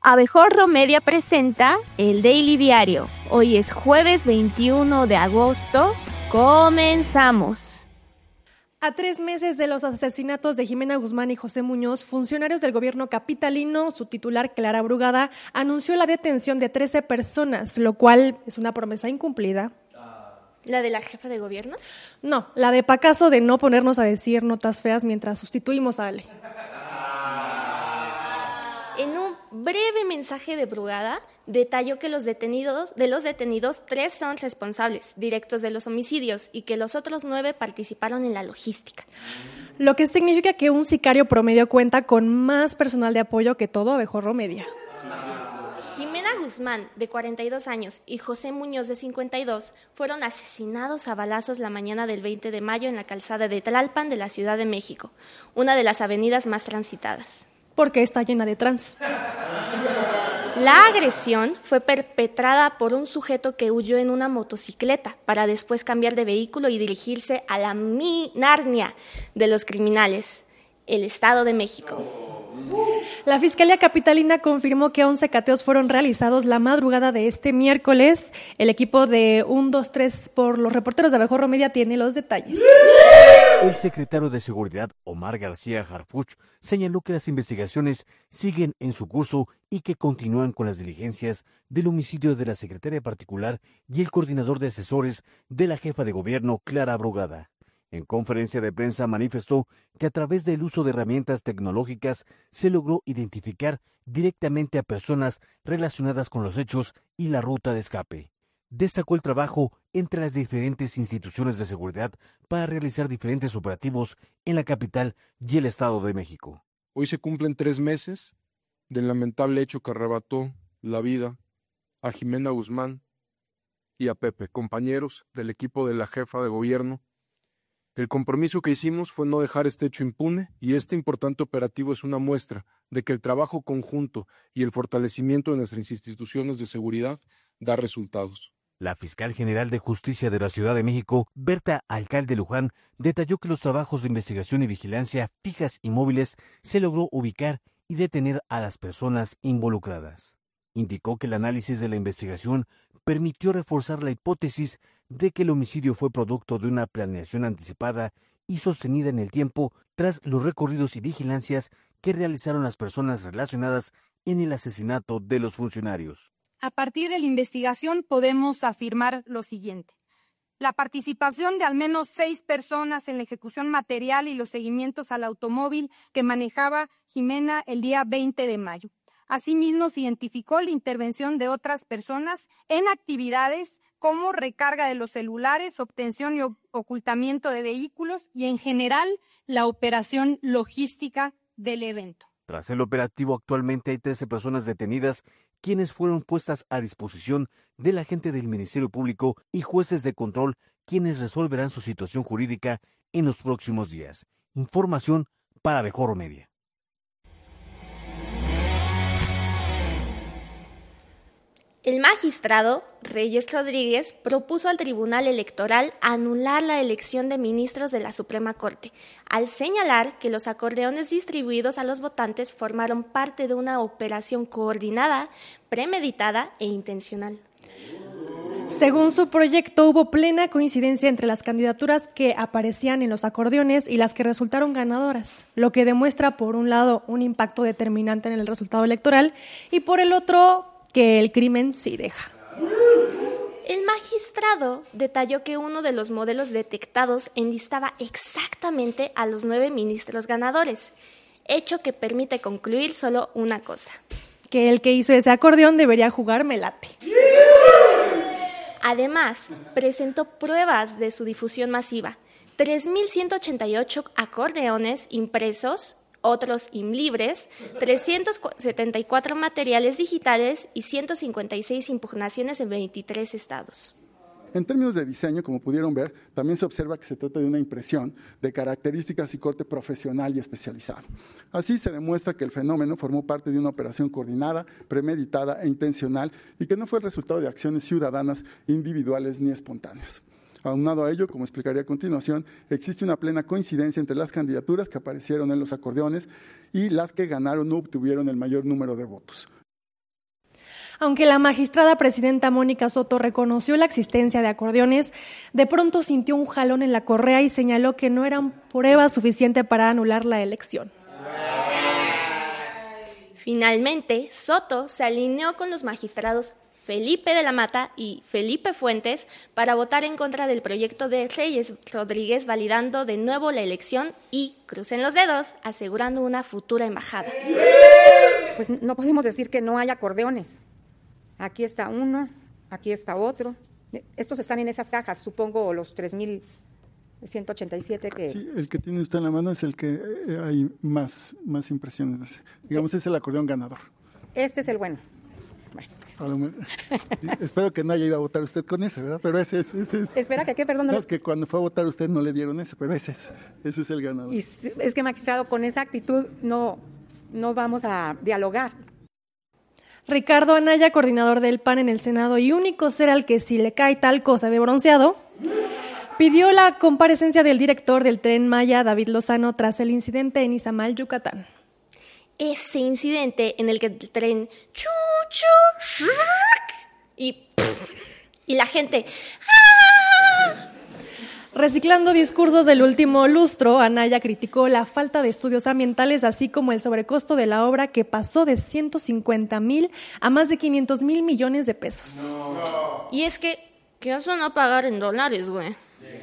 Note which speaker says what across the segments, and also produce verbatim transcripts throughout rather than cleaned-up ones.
Speaker 1: Abejorro Media presenta el Daily Diario. Hoy es jueves veintiuno de agosto. ¡Comenzamos!
Speaker 2: A tres meses de los asesinatos de Jimena Guzmán y José Muñoz, funcionarios del gobierno capitalino, su titular Clara Brugada, anunció la detención de trece personas, lo cual es una promesa incumplida.
Speaker 1: ¿La de la jefa de gobierno?
Speaker 2: No, la de Pacaso de no ponernos a decir notas feas mientras sustituimos a Ale.
Speaker 1: En un breve mensaje de Brugada, detalló que los detenidos, de los detenidos, tres son responsables directos de los homicidios y que los otros nueve participaron en la logística.
Speaker 2: Lo que significa que un sicario promedio cuenta con más personal de apoyo que todo Abejorro Media.
Speaker 1: Jimena Guzmán, de cuarenta y dos años, y José Muñoz, de cincuenta y dos, fueron asesinados a balazos la mañana del veinte de mayo en la calzada de Tlalpan de la Ciudad de México, una de las avenidas más transitadas.
Speaker 2: Porque está llena de trans.
Speaker 1: La agresión fue perpetrada por un sujeto que huyó en una motocicleta para después cambiar de vehículo y dirigirse a la Narnia de los criminales, el Estado de México.
Speaker 2: La Fiscalía Capitalina confirmó que once cateos fueron realizados la madrugada de este miércoles. El equipo de uno dos tres por los reporteros de Abejorro Media tiene los detalles.
Speaker 3: El secretario de Seguridad, Omar García Harfuch, señaló que las investigaciones siguen en su curso y que continúan con las diligencias del homicidio de la secretaria particular y el coordinador de asesores de la jefa de gobierno, Clara Brugada. En conferencia de prensa manifestó que a través del uso de herramientas tecnológicas se logró identificar directamente a personas relacionadas con los hechos y la ruta de escape. Destacó el trabajo entre las diferentes instituciones de seguridad para realizar diferentes operativos en la capital y el Estado de México.
Speaker 4: Hoy se cumplen tres meses del lamentable hecho que arrebató la vida a Jimena Guzmán y a Pepe, compañeros del equipo de la jefa de gobierno. El compromiso que hicimos fue no dejar este hecho impune y este importante operativo es una muestra de que el trabajo conjunto y el fortalecimiento de nuestras instituciones de seguridad da resultados.
Speaker 3: La fiscal general de Justicia de la Ciudad de México, Berta Alcalde Luján, detalló que los trabajos de investigación y vigilancia fijas y móviles se logró ubicar y detener a las personas involucradas. Indicó que el análisis de la investigación permitió reforzar la hipótesis de que el homicidio fue producto de una planeación anticipada y sostenida en el tiempo tras los recorridos y vigilancias que realizaron las personas relacionadas en el asesinato de los funcionarios.
Speaker 5: A partir de la investigación podemos afirmar lo siguiente. La participación de al menos seis personas en la ejecución material y los seguimientos al automóvil que manejaba Jimena el día veinte de mayo. Asimismo, se identificó la intervención de otras personas en actividades como recarga de los celulares, obtención y ocultamiento de vehículos y, en general, la operación logística del evento.
Speaker 3: Tras el operativo, actualmente hay trece personas detenidas, quienes fueron puestas a disposición del agente del Ministerio Público y jueces de control, quienes resolverán su situación jurídica en los próximos días. Información para Abejorro Media.
Speaker 1: El magistrado Reyes Rodríguez propuso al Tribunal Electoral anular la elección de ministros de la Suprema Corte, al señalar que los acordeones distribuidos a los votantes formaron parte de una operación coordinada, premeditada e intencional.
Speaker 2: Según su proyecto, hubo plena coincidencia entre las candidaturas que aparecían en los acordeones y las que resultaron ganadoras, lo que demuestra, por un lado, un impacto determinante en el resultado electoral y, por el otro, que el crimen sí deja.
Speaker 1: El magistrado detalló que uno de los modelos detectados enlistaba exactamente a los nueve ministros ganadores, hecho que permite concluir solo una cosa.
Speaker 2: Que el que hizo ese acordeón debería jugar melate.
Speaker 1: Además, presentó pruebas de su difusión masiva, tres mil ciento ochenta y ocho acordeones impresos, otros imlibres, trescientos setenta y cuatro materiales digitales y ciento cincuenta y seis impugnaciones en veintitrés estados.
Speaker 6: En términos de diseño, como pudieron ver, también se observa que se trata de una impresión de características y corte profesional y especializado. Así se demuestra que el fenómeno formó parte de una operación coordinada, premeditada e intencional y que no fue el resultado de acciones ciudadanas, individuales ni espontáneas. Aunado a ello, como explicaré a continuación, existe una plena coincidencia entre las candidaturas que aparecieron en los acordeones y las que ganaron o obtuvieron el mayor número de votos.
Speaker 2: Aunque la magistrada presidenta Mónica Soto reconoció la existencia de acordeones, de pronto sintió un jalón en la correa y señaló que no eran prueba suficiente para anular la elección.
Speaker 1: Finalmente, Soto se alineó con los magistrados Felipe de la Mata y Felipe Fuentes para votar en contra del proyecto de Reyes Rodríguez, validando de nuevo la elección y, crucen los dedos, asegurando una futura embajada.
Speaker 7: Pues no podemos decir que no hay acordeones. Aquí está uno, aquí está otro. Estos están en esas cajas, supongo los tres mil ciento ochenta y siete que...
Speaker 6: Sí, el que tiene usted en la mano es el que eh, hay más, más impresiones de ese. Digamos, es el acordeón ganador.
Speaker 7: Este es el bueno.
Speaker 6: Bueno. Sí, espero que no haya ido a votar usted con ese, ¿verdad? Pero ese es... Ese es.
Speaker 7: Espera, que qué, perdón. No
Speaker 6: no,
Speaker 7: les...
Speaker 6: que cuando fue a votar usted no le dieron ese, pero ese es, ese es el ganador.
Speaker 7: Y es que, magistrado, con esa actitud no, no vamos a dialogar.
Speaker 2: Ricardo Anaya, coordinador del P A N en el Senado y único ser al que si le cae tal cosa de bronceado, pidió la comparecencia del director del Tren Maya, David Lozano, tras el incidente en Izamal, Yucatán.
Speaker 1: Ese incidente en el que el tren chu, chu, y, y la gente ¡ah!
Speaker 2: Reciclando discursos del último lustro, Anaya criticó la falta de estudios ambientales, así como el sobrecosto de la obra que pasó de ciento cincuenta mil a más de quinientos mil millones de pesos.
Speaker 1: No. Y es que, ¿qué eso no pagar en dólares, güey?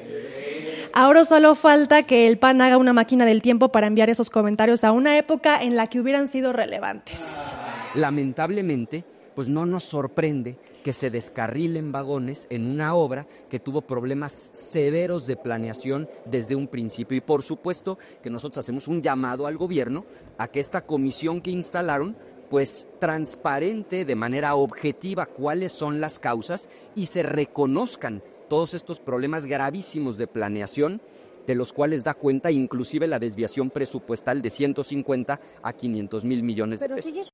Speaker 2: Ahora solo falta que el P A N haga una máquina del tiempo para enviar esos comentarios a una época en la que hubieran sido relevantes.
Speaker 8: Lamentablemente, pues no nos sorprende que se descarrilen vagones en una obra que tuvo problemas severos de planeación desde un principio. Y por supuesto que nosotros hacemos un llamado al gobierno a que esta comisión que instalaron pues transparente de manera objetiva cuáles son las causas y se reconozcan todos estos problemas gravísimos de planeación, de los cuales da cuenta inclusive la desviación presupuestal de ciento cincuenta a quinientos mil millones de pesos.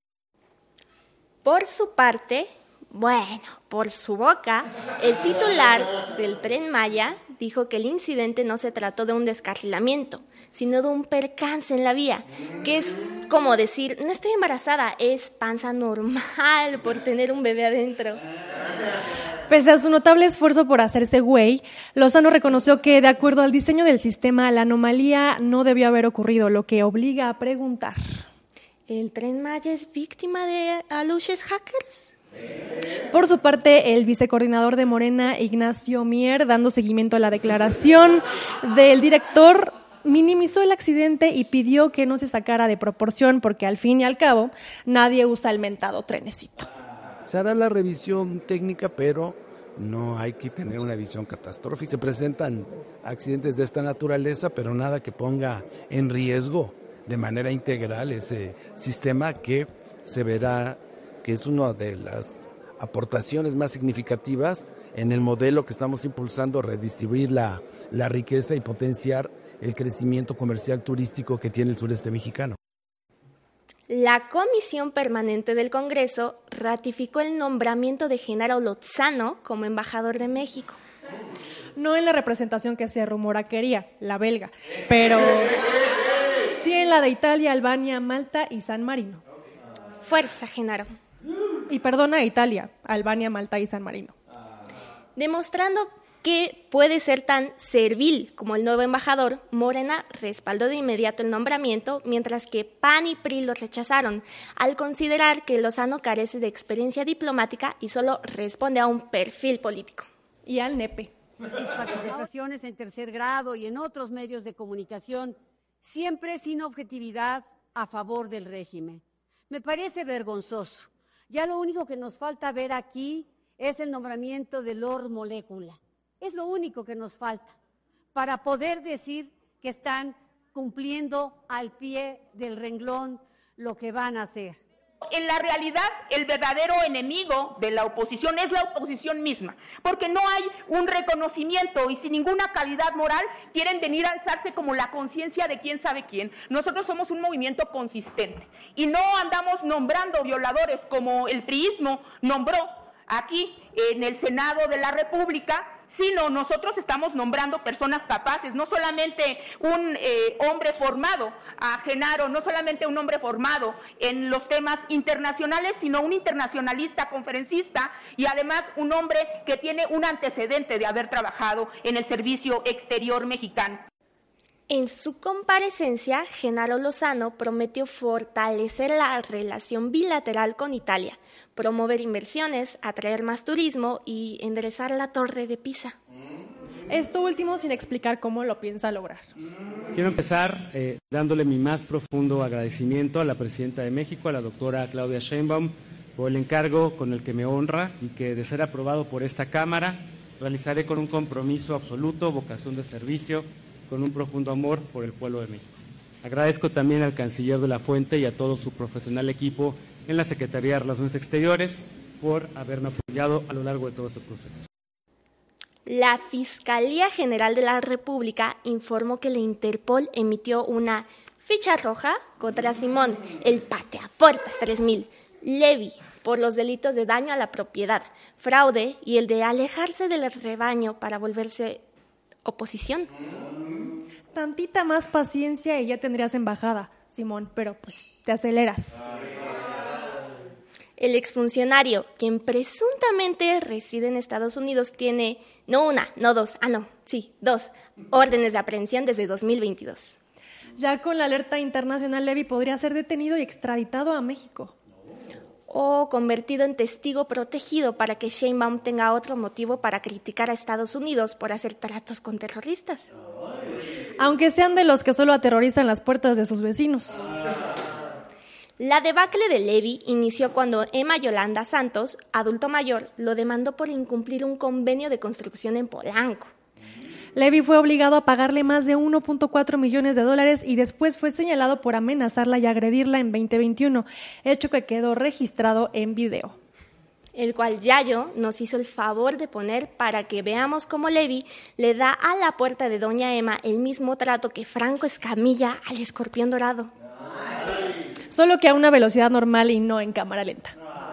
Speaker 1: Por su parte, bueno, por su boca, el titular del Tren Maya dijo que el incidente no se trató de un descarrilamiento, sino de un percance en la vía, que es como decir, no estoy embarazada, es panza normal por tener un bebé adentro.
Speaker 2: Pese a su notable esfuerzo por hacerse güey, Lozano reconoció que, de acuerdo al diseño del sistema, la anomalía no debió haber ocurrido, lo que obliga a preguntar.
Speaker 1: ¿El Tren Maya es víctima de aluches hackers?
Speaker 2: Por su parte, el vicecoordinador de Morena, Ignacio Mier, dando seguimiento a la declaración del director, minimizó el accidente y pidió que no se sacara de proporción porque, al fin y al cabo, nadie usa el mentado trenecito.
Speaker 9: Se hará la revisión técnica, pero no hay que tener una visión catastrófica. Se presentan accidentes de esta naturaleza, pero nada que ponga en riesgo de manera integral ese sistema que se verá que es una de las aportaciones más significativas en el modelo que estamos impulsando, redistribuir la, la riqueza y potenciar el crecimiento comercial turístico que tiene el sureste mexicano.
Speaker 1: La Comisión Permanente del Congreso ratificó el nombramiento de Genaro Lozano como embajador de México.
Speaker 2: No en la representación que se rumora quería, la belga, pero sí en la de Italia, Albania, Malta y San Marino.
Speaker 1: Fuerza, Genaro.
Speaker 2: Y perdona, Italia, Albania, Malta y San Marino.
Speaker 1: Demostrando que puede ser tan servil como el nuevo embajador, Morena respaldó de inmediato el nombramiento, mientras que P A N y P R I lo rechazaron, al considerar que Lozano carece de experiencia diplomática y solo responde a un perfil político.
Speaker 2: Y al nepe.
Speaker 10: Sus participaciones en tercer grado y en otros medios de comunicación, siempre sin objetividad a favor del régimen. Me parece vergonzoso. Ya lo único que nos falta ver aquí es el nombramiento de Lord Molécula. Es lo único que nos falta para poder decir que están cumpliendo al pie del renglón lo que van a hacer.
Speaker 11: En la realidad, el verdadero enemigo de la oposición es la oposición misma, porque no hay un reconocimiento y sin ninguna calidad moral quieren venir a alzarse como la conciencia de quién sabe quién. Nosotros somos un movimiento consistente y no andamos nombrando violadores como el priismo nombró aquí en el Senado de la República, sino nosotros estamos nombrando personas capaces, no solamente un eh, hombre formado a Genaro, no solamente un hombre formado en los temas internacionales, sino un internacionalista, conferencista y además un hombre que tiene un antecedente de haber trabajado en el Servicio Exterior mexicano.
Speaker 1: En su comparecencia, Genaro Lozano prometió fortalecer la relación bilateral con Italia, promover inversiones, atraer más turismo y enderezar la Torre de Pisa.
Speaker 2: Esto último sin explicar cómo lo piensa lograr.
Speaker 12: Quiero empezar eh, dándole mi más profundo agradecimiento a la Presidenta de México, a la doctora Claudia Sheinbaum, por el encargo con el que me honra y que, de ser aprobado por esta Cámara, realizaré con un compromiso absoluto, vocación de servicio, con un profundo amor por el pueblo de México. Agradezco también al canciller de la Fuente y a todo su profesional equipo en la Secretaría de Relaciones Exteriores por haberme apoyado a lo largo de todo este proceso.
Speaker 1: La Fiscalía General de la República informó que la Interpol emitió una ficha roja contra Simón, el pateapuertas tres mil, Levy, por los delitos de daño a la propiedad, fraude y el de alejarse del rebaño para volverse oposición.
Speaker 2: Tantita más paciencia y ya tendrías embajada, Simón, pero pues te aceleras.
Speaker 1: El exfuncionario, quien presuntamente reside en Estados Unidos, tiene no una, no dos, ah no, sí, dos órdenes de aprehensión desde dos mil veintidós.
Speaker 2: Ya con la alerta internacional, Levy podría ser detenido y extraditado a México.
Speaker 1: O convertido en testigo protegido para que Sheinbaum tenga otro motivo para criticar a Estados Unidos por hacer tratos con terroristas.
Speaker 2: Aunque sean de los que solo aterrorizan las puertas de sus vecinos.
Speaker 1: La debacle de Levy inició cuando Emma Yolanda Santos, adulto mayor, lo demandó por incumplir un convenio de construcción en Polanco.
Speaker 2: Levy fue obligado a pagarle más de uno punto cuatro millones de dólares y después fue señalado por amenazarla y agredirla en veinte veintiuno, hecho que quedó registrado en video.
Speaker 1: El cual Yayo nos hizo el favor de poner para que veamos cómo Levy le da a la puerta de doña Emma el mismo trato que Franco Escamilla al escorpión dorado.
Speaker 2: Solo que a una velocidad normal y no en cámara lenta.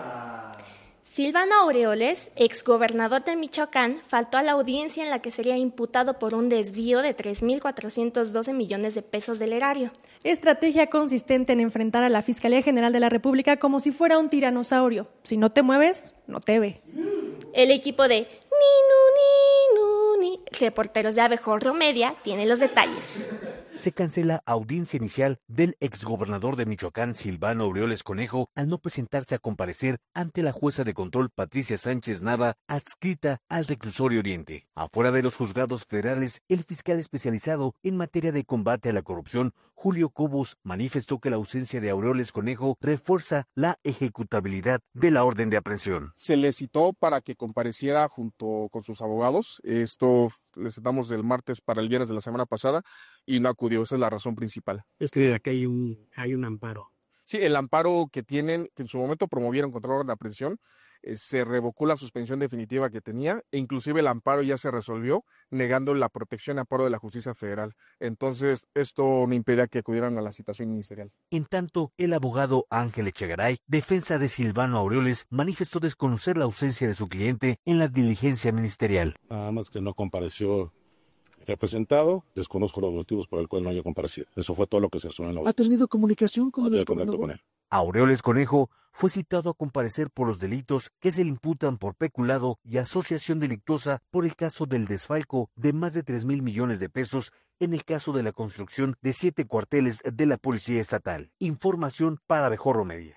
Speaker 1: Silvano Aureoles, exgobernador de Michoacán, faltó a la audiencia en la que sería imputado por un desvío de tres mil cuatrocientos doce millones de pesos del erario.
Speaker 2: Estrategia consistente en enfrentar a la Fiscalía General de la República como si fuera un tiranosaurio. Si no te mueves, no te ve.
Speaker 1: El equipo de Ni, nu, ni, nu, ni, reporteros de Abejorro Media tiene los detalles.
Speaker 3: Se cancela audiencia inicial del exgobernador de Michoacán, Silvano Aureoles Conejo, al no presentarse a comparecer ante la jueza de control Patricia Sánchez Nava, adscrita al Reclusorio Oriente. Afuera de los juzgados federales, el fiscal especializado en materia de combate a la corrupción, Julio Cobos, manifestó que la ausencia de Aureoles Conejo refuerza la ejecutabilidad de la orden de aprehensión.
Speaker 4: Se le citó para que compareciera junto con sus abogados. Esto le citamos del martes para el viernes de la semana pasada y no acudió. Esa es la razón principal.
Speaker 13: Es que aquí hay un, hay un amparo.
Speaker 4: Sí, el amparo que tienen, que en su momento promovieron contra la orden de aprehensión, eh, se revocó la suspensión definitiva que tenía e inclusive el amparo ya se resolvió negando la protección y amparo de la justicia federal. Entonces, esto no impedía que acudieran a la citación ministerial.
Speaker 3: En tanto, el abogado Ángel Echegaray, defensa de Silvano Aureoles, manifestó desconocer la ausencia de su cliente en la diligencia ministerial.
Speaker 14: Nada más que no compareció representado, desconozco los motivos por el cual no haya comparecido. Eso fue todo lo que se resuelve en la audiencia.
Speaker 13: ¿Ha tenido comunicación con
Speaker 14: el
Speaker 13: contacto
Speaker 14: con él?
Speaker 3: Aureoles Conejo fue citado a comparecer por los delitos que se le imputan por peculado y asociación delictuosa por el caso del desfalco de más de tres mil millones de pesos en el caso de la construcción de siete cuarteles de la Policía Estatal. Información para Abejorro Media.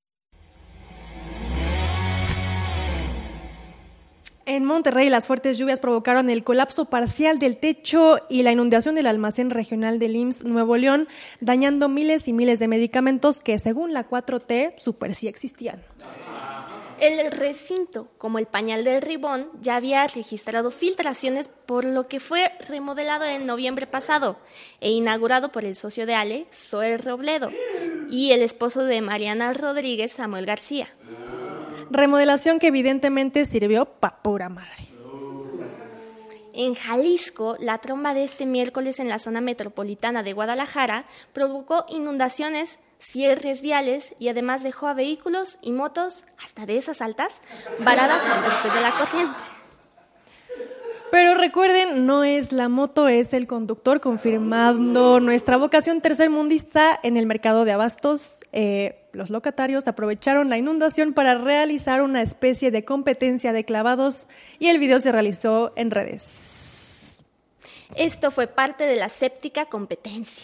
Speaker 2: En Monterrey, las fuertes lluvias provocaron el colapso parcial del techo y la inundación del almacén regional del I M S S Nuevo León, dañando miles y miles de medicamentos que, según la cuatro T, súper sí existían.
Speaker 1: El recinto, como el Pañal del Ribón, ya había registrado filtraciones, por lo que fue remodelado en noviembre pasado e inaugurado por el socio de Ale, Zoe Robledo, y el esposo de Mariana Rodríguez, Samuel García.
Speaker 2: Remodelación que evidentemente sirvió pa' pura madre.
Speaker 1: En Jalisco, la tromba de este miércoles en la zona metropolitana de Guadalajara provocó inundaciones, cierres viales y además dejó a vehículos y motos, hasta de esas altas, varadas a merced de la corriente.
Speaker 2: Pero recuerden, no es la moto, es el conductor, confirmando nuestra vocación tercermundista en el mercado de abastos. Eh, los locatarios aprovecharon la inundación para realizar una especie de competencia de clavados y el video se realizó en redes.
Speaker 1: Esto fue parte de la séptica competencia.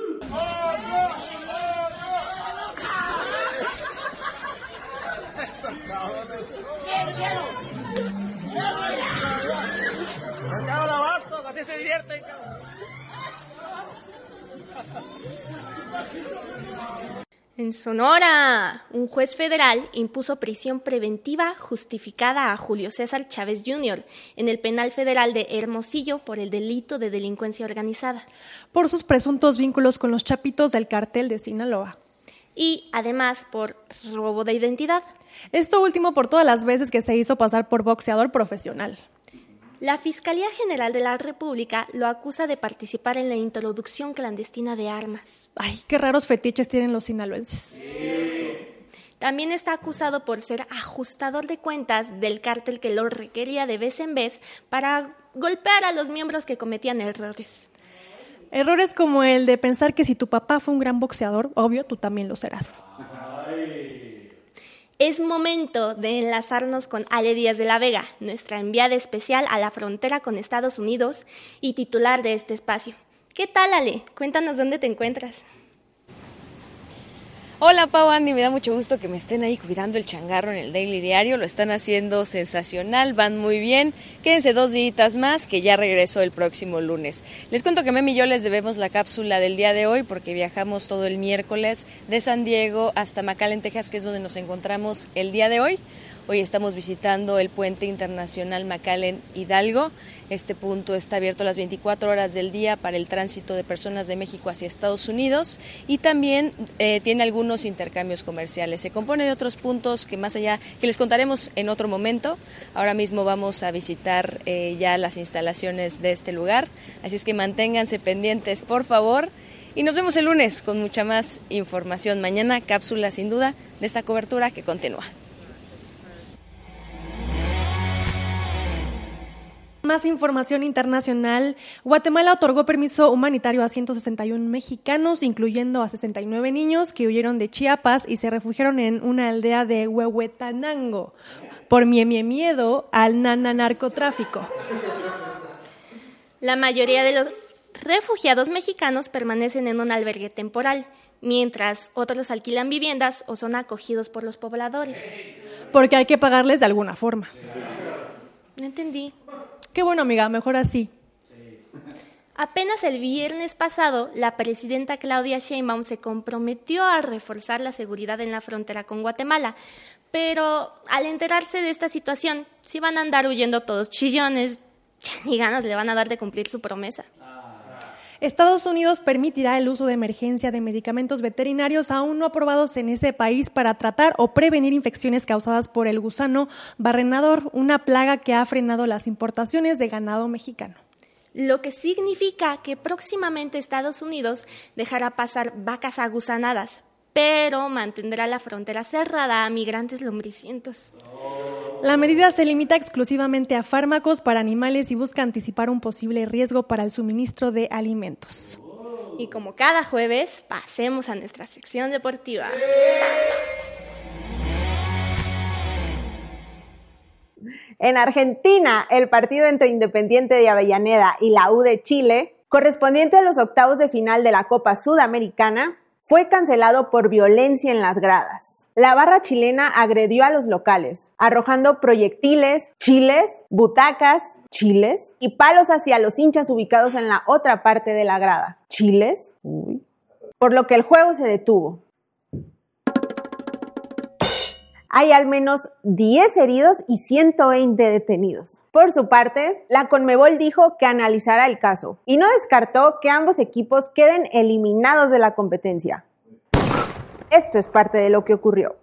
Speaker 15: Así se divierten.
Speaker 1: En Sonora, un juez federal impuso prisión preventiva justificada a Julio César Chávez junior en el penal federal de Hermosillo por el delito de delincuencia organizada.
Speaker 2: Por sus presuntos vínculos con los chapitos del cártel de Sinaloa.
Speaker 1: Y además por robo de identidad.
Speaker 2: Esto último por todas las veces que se hizo pasar por boxeador profesional.
Speaker 1: La Fiscalía General de la República lo acusa de participar en la introducción clandestina de armas.
Speaker 2: Ay, qué raros fetiches tienen los sinaloenses.
Speaker 1: Sí. También está acusado por ser ajustador de cuentas del cártel que lo requería de vez en vez para golpear a los miembros que cometían errores.
Speaker 2: Errores como el de pensar que si tu papá fue un gran boxeador, obvio, tú también lo serás.
Speaker 1: Es momento de enlazarnos con Ale Díaz de la Vega, nuestra enviada especial a la frontera con Estados Unidos y titular de este espacio. ¿Qué tal, Ale? Cuéntanos dónde te encuentras.
Speaker 16: Hola Pau, Andy, me da mucho gusto que me estén ahí cuidando el changarro en el Daily Diario, lo están haciendo sensacional, van muy bien, quédense dos días más que ya regreso el próximo lunes. Les cuento que Memi y yo les debemos la cápsula del día de hoy porque viajamos todo el miércoles de San Diego hasta McAllen, Texas, que es donde nos encontramos el día de hoy. Hoy estamos visitando el Puente Internacional McAllen Hidalgo. Este punto está abierto las veinticuatro horas del día para el tránsito de personas de México hacia Estados Unidos y también eh, tiene algunos intercambios comerciales. Se compone de otros puntos que más allá, que les contaremos en otro momento. Ahora mismo vamos a visitar eh, ya las instalaciones de este lugar, así es que manténganse pendientes, por favor. Y nos vemos el lunes con mucha más información. Mañana cápsula sin duda de esta cobertura que continúa.
Speaker 2: Más información internacional. Guatemala otorgó permiso humanitario a ciento sesenta y uno mexicanos, incluyendo a sesenta y nueve niños que huyeron de Chiapas y se refugiaron en una aldea de Huehuetenango por mie, mie, miedo al nananarcotráfico.
Speaker 1: La mayoría de los refugiados mexicanos permanecen en un albergue temporal, mientras otros alquilan viviendas o son acogidos por los pobladores.
Speaker 2: Porque hay que pagarles de alguna forma.
Speaker 1: No entendí.
Speaker 2: Qué bueno, amiga, mejor así.
Speaker 1: Apenas el viernes pasado, la presidenta Claudia Sheinbaum se comprometió a reforzar la seguridad en la frontera con Guatemala, pero al enterarse de esta situación, si van a andar huyendo todos chillones, ya ni ganas le van a dar de cumplir su promesa.
Speaker 2: Estados Unidos permitirá el uso de emergencia de medicamentos veterinarios aún no aprobados en ese país para tratar o prevenir infecciones causadas por el gusano barrenador, una plaga que ha frenado las importaciones de ganado mexicano.
Speaker 1: Lo que significa que próximamente Estados Unidos dejará pasar vacas agusanadas, pero mantendrá la frontera cerrada a migrantes lombricientos.
Speaker 2: La medida se limita exclusivamente a fármacos para animales y busca anticipar un posible riesgo para el suministro de alimentos.
Speaker 1: Y como cada jueves, pasemos a nuestra sección deportiva.
Speaker 17: En Argentina, el partido entre Independiente de Avellaneda y la U de Chile, correspondiente a los octavos de final de la Copa Sudamericana, fue cancelado por violencia en las gradas. La barra chilena agredió a los locales, arrojando proyectiles, chiles, butacas, chiles y palos hacia los hinchas ubicados en la otra parte de la grada. ¿Chiles? Uy. Por lo que el juego se detuvo. Hay al menos diez heridos y ciento veinte detenidos. Por su parte, la Conmebol dijo que analizará el caso y no descartó que ambos equipos queden eliminados de la competencia. Esto es parte de lo que ocurrió.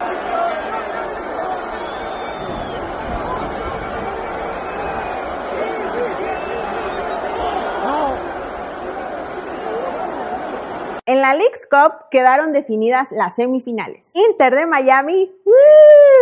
Speaker 17: En la Leagues Cup quedaron definidas las semifinales. Inter de Miami ¡woo!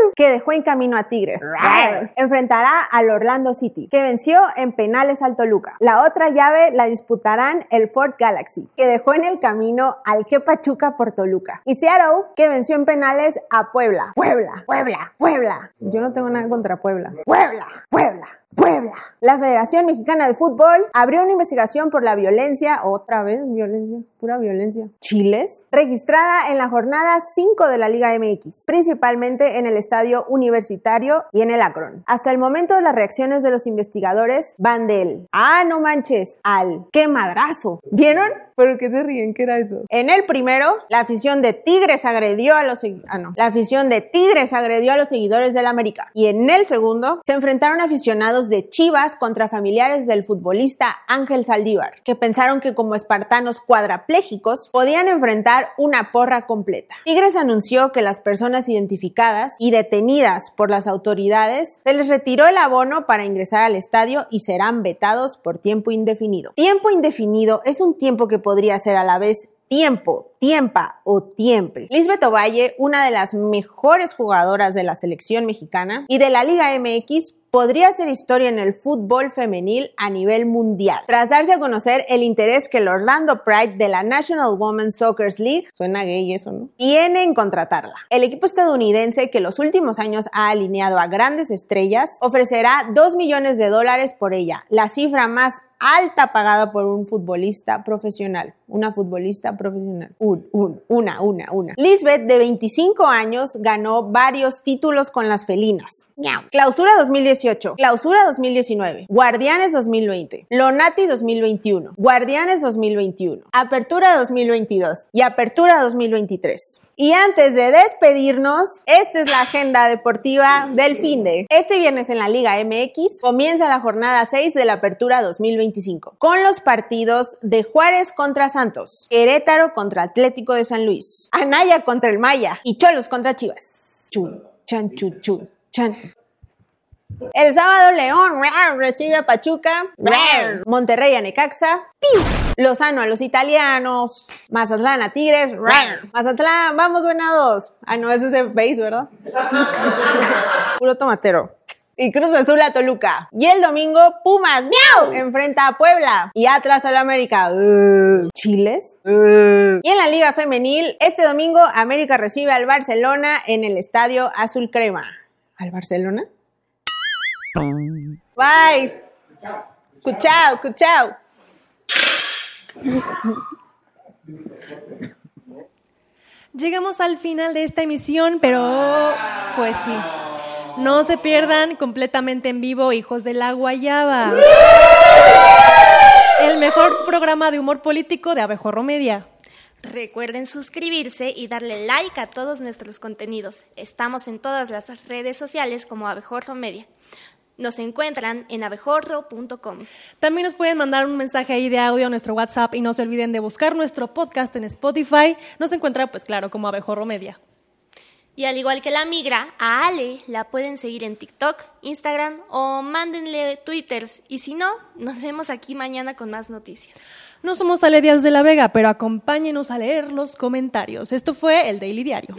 Speaker 17: que dejó en camino a Tigres, enfrentará al Orlando City, que venció en penales al Toluca. La otra llave la disputarán el Ford Galaxy, que dejó en el camino al que Pachuca por Toluca. Y Seattle, que venció en penales a Puebla. Puebla, Puebla, Puebla. Yo no tengo nada contra Puebla. Puebla, Puebla. Puebla. La Federación Mexicana de Fútbol abrió una investigación por la violencia, otra vez violencia, pura violencia, chiles, registrada en la jornada cinco de la Liga M X, principalmente en el Estadio Universitario y en el Akron. Hasta el momento las reacciones de los investigadores van del "ah, no manches" al "qué madrazo". ¿Vieron? ¿Pero qué se ríen? ¿Qué era eso? En el primero, la afición de Tigres agredió a los ah, no. La afición de Tigres agredió a los seguidores del América. Y en el segundo, se enfrentaron aficionados de Chivas contra familiares del futbolista Ángel Saldívar, que pensaron que como espartanos cuadraplégicos podían enfrentar una porra completa. Tigres anunció que las personas identificadas y detenidas por las autoridades se les retiró el abono para ingresar al estadio y serán vetados por tiempo indefinido. Tiempo indefinido es un tiempo que podría ser a la vez tiempo, tiempa o tiempe. Lisbeth Ovalle, una de las mejores jugadoras de la selección mexicana y de la Liga M X, podría hacer historia en el fútbol femenil a nivel mundial, tras darse a conocer el interés que el Orlando Pride de la National Women's Soccer League, suena gay eso, ¿no?, tiene en contratarla. El equipo estadounidense, que los últimos años ha alineado a grandes estrellas, ofrecerá dos millones de dólares por ella, la cifra más alta pagada por un futbolista profesional. Una futbolista profesional. Un, un, una, una, una. Lisbeth, de veinticinco años, ganó varios títulos con las felinas. Miau. Clausura dos mil dieciocho, Clausura dos mil diecinueve, Guardianes dos mil veinte, Lonati dos mil veintiuno, Guardianes dos mil veintiuno, Apertura dos mil veintidós y Apertura dos mil veintitrés. Y antes de despedirnos, esta es la agenda deportiva del finde. Este viernes en la Liga M X comienza la jornada seis de la Apertura dos mil veinticinco, con los partidos de Juárez contra Santos, Querétaro contra Atlético de San Luis, Anaya contra el Maya y Cholos contra Chivas. Chun, chan, chun, chun, chan. El sábado León rar, recibe a Pachuca, rar. Monterrey a Necaxa, ¡piu! Lozano a los italianos, Mazatlán a Tigres, rar. Mazatlán, vamos venados. Ah, no, ese es el base, ¿verdad? Puro tomatero. Y Cruz Azul a Toluca. Y el domingo, Pumas, ¡miau!, enfrenta a Puebla. Y Atlas al América. Uh, ¿Chiles? Uh. Y en la Liga Femenil, este domingo, América recibe al Barcelona en el Estadio Azul Crema. ¿Al Barcelona? Bye. Cuchao, cuchao.
Speaker 2: Llegamos al final de esta emisión, pero pues sí. No se pierdan completamente en vivo Hijos de la Guayaba, el mejor programa de humor político de Abejorro Media.
Speaker 1: Recuerden suscribirse y darle like a todos nuestros contenidos. Estamos en todas las redes sociales como Abejorro Media. Nos encuentran en abejorro punto com.
Speaker 2: También nos pueden mandar un mensaje ahí de audio a nuestro WhatsApp y no se olviden de buscar nuestro podcast en Spotify. Nos encuentran, pues claro, como Abejorro Media.
Speaker 1: Y al igual que la migra, a Ale la pueden seguir en TikTok, Instagram o mándenle twitters. Y si no, nos vemos aquí mañana con más noticias.
Speaker 2: No somos Ale Díaz de la Vega, pero acompáñenos a leer los comentarios. Esto fue el Daily Diario.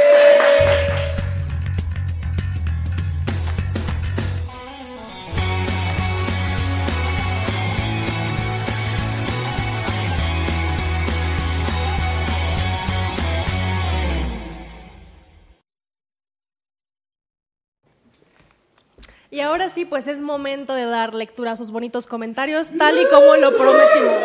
Speaker 2: Y ahora sí, pues es momento de dar lectura a sus bonitos comentarios, tal y como lo prometimos.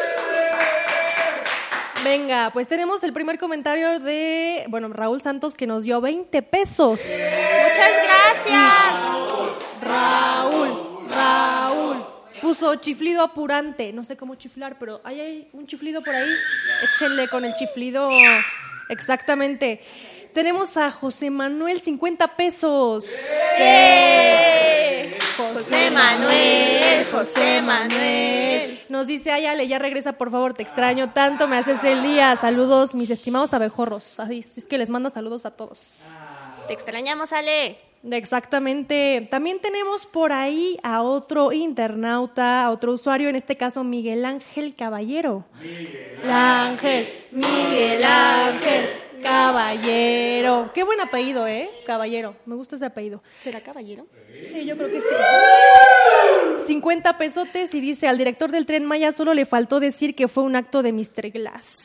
Speaker 2: Venga, pues tenemos el primer comentario de, bueno, Raúl Santos, que nos dio veinte pesos.
Speaker 1: ¡Muchas gracias!
Speaker 2: Raúl, Raúl. Puso chiflido apurante. No sé cómo chiflar, pero ¿hay, hay un chiflido por ahí? Échenle con el chiflido. Exactamente. Tenemos a José Manuel, cincuenta pesos.
Speaker 1: ¡Sí! José Manuel, José Manuel.
Speaker 2: Nos dice, ay, Ale, ya regresa, por favor, te extraño tanto, me haces el día. Saludos, mis estimados abejorros. Así es que les mando saludos a todos.
Speaker 1: Te extrañamos, Ale.
Speaker 2: Exactamente. También tenemos por ahí a otro internauta, a otro usuario, en este caso Miguel Ángel Caballero. Miguel Ángel, Miguel Ángel. Caballero. Qué buen apellido, ¿eh? Caballero. Me gusta ese apellido.
Speaker 1: ¿Será Caballero?
Speaker 2: Sí, yo creo que sí. cincuenta pesotes y dice, al director del Tren Maya solo le faltó decir que fue un acto de mister Glass.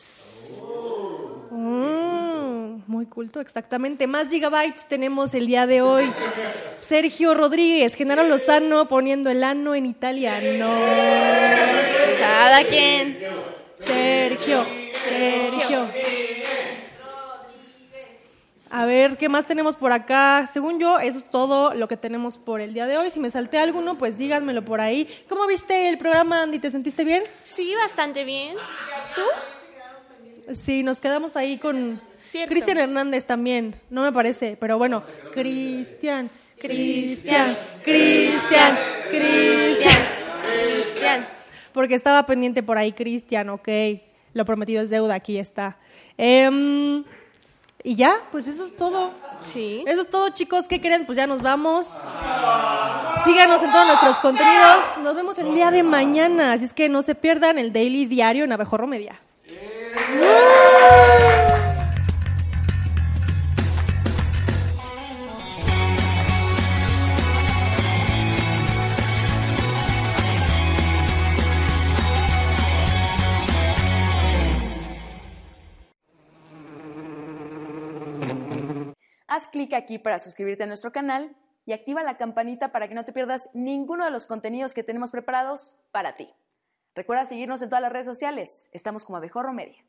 Speaker 2: Mm, muy culto, exactamente. Más gigabytes tenemos el día de hoy. Sergio Rodríguez, Genaro Lozano poniendo el ano en italiano.
Speaker 1: Cada quien.
Speaker 2: Sergio, Sergio. A ver, ¿qué más tenemos por acá? Según yo, eso es todo lo que tenemos por el día de hoy. Si me salté alguno, pues díganmelo por ahí. ¿Cómo viste el programa, Andy? ¿Te sentiste bien?
Speaker 1: Sí, bastante bien. ¿Tú?
Speaker 2: Sí, nos quedamos ahí con
Speaker 1: Cierto.
Speaker 2: Cristian Hernández también, no me parece, pero bueno, Cristian, Cristian, Cristian, Cristian, Cristian. Porque estaba pendiente por ahí Cristian, ok, lo prometido es deuda, aquí está. Eh, y ya, pues eso es todo.
Speaker 1: Sí.
Speaker 2: Eso es todo, chicos, ¿qué creen? Pues ya nos vamos. Síganos en todos nuestros contenidos, nos vemos el día de mañana, así es que no se pierdan el Daily Diario en Abejorro Media.
Speaker 16: Haz clic aquí para suscribirte a nuestro canal y activa la campanita para que no te pierdas ninguno de los contenidos que tenemos preparados para ti. Recuerda seguirnos en todas las redes sociales. Estamos como Abejorro Media.